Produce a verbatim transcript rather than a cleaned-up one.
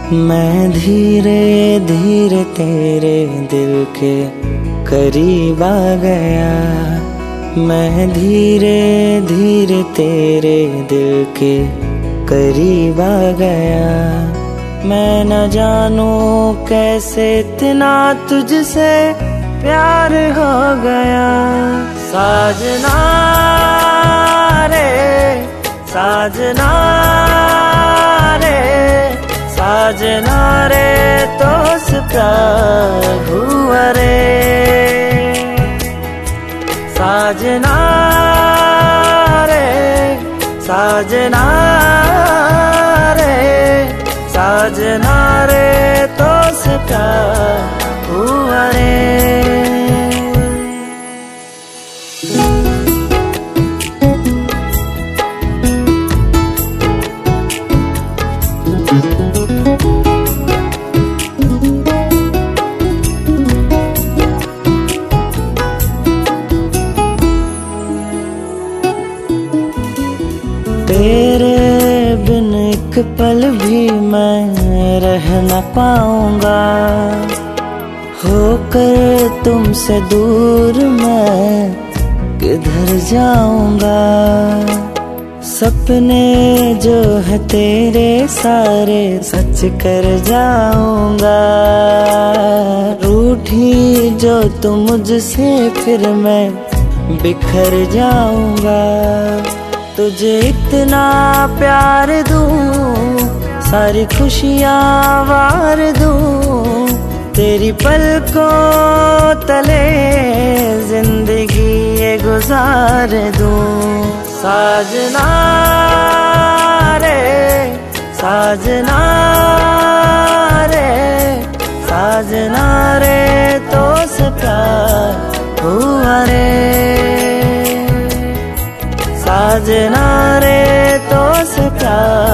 मैं धीरे धीरे तेरे दिल के करीब आ गया। मैं धीरे धीरे तेरे दिल के करीब आ गया। मैं न जानू कैसे इतना तुझसे प्यार हो गया। साजना रे साजना रे साजना रे तो प्यार हुआ रे। साजना रे साजना रे साजना रे तो प्यार हुआ रे। तेरे बिन एक पल भी मैं रह न पाऊंगा। होकर तुमसे दूर मैं किधर जाऊंगा। सपने जो है तेरे सारे सच कर जाऊंगा। रूठी जो तुम मुझसे फिर मैं बिखर जाऊंगा। तुझे इतना प्यार दूं सारी खुशियाँ वार दूं। तेरी पलकों तले जिंदगी ये गुजार दूं। साजना रे साजना रे साजना रे तो से प्यार हुआ रे। साजना रे तो से प्यार